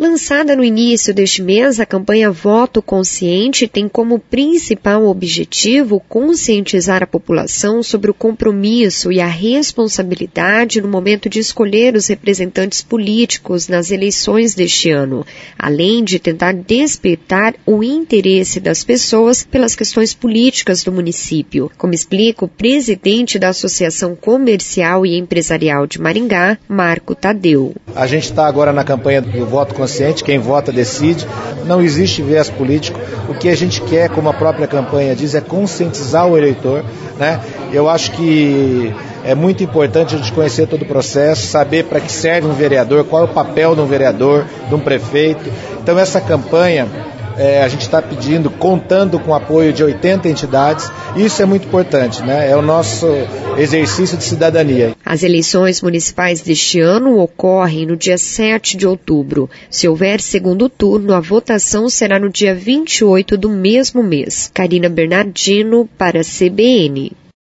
Lançada no início deste mês, a campanha Voto Consciente tem como principal objetivo conscientizar a população sobre o compromisso e a responsabilidade no momento de escolher os representantes políticos nas eleições deste ano, além de tentar despertar o interesse das pessoas pelas questões políticas do município, como explica o presidente da Associação Comercial e Empresarial de Maringá, Marco Tadeu. A gente está agora na campanha do Voto Consciente, quem vota decide, não existe viés político. O que a gente quer, como a própria campanha diz, é conscientizar o eleitor, né? Eu acho que é muito importante a gente conhecer todo o processo, saber para que serve um vereador, qual é o papel de um vereador, de um prefeito. Então essa campanha a gente está pedindo, contando com o apoio de 80 entidades, e isso é muito importante, né? É o nosso exercício de cidadania. As eleições municipais deste ano ocorrem no dia 7 de outubro. Se houver segundo turno, a votação será no dia 28 do mesmo mês. Karina Bernardino para a CBN.